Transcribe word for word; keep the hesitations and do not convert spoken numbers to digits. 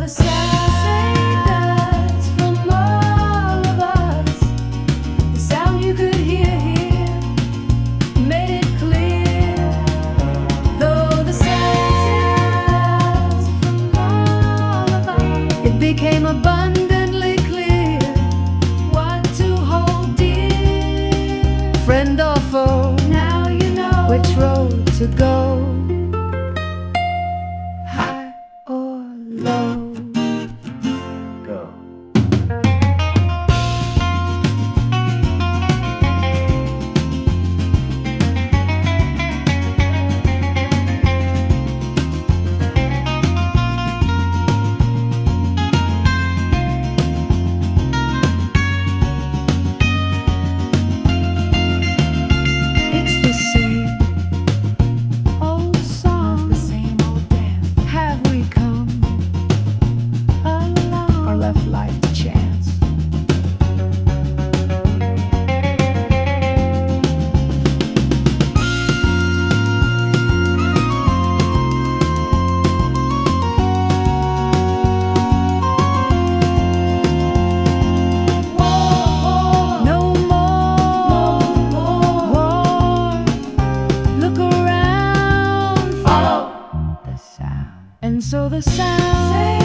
the sound from all of us, the sound you could hear here, made it clear. Though the sound from all of us, it became abundantly clear what to hold dear. Friend or foe, now you know which road to go. Life to chance. War, no more, no more war. Look around, follow the sound, and so the sound.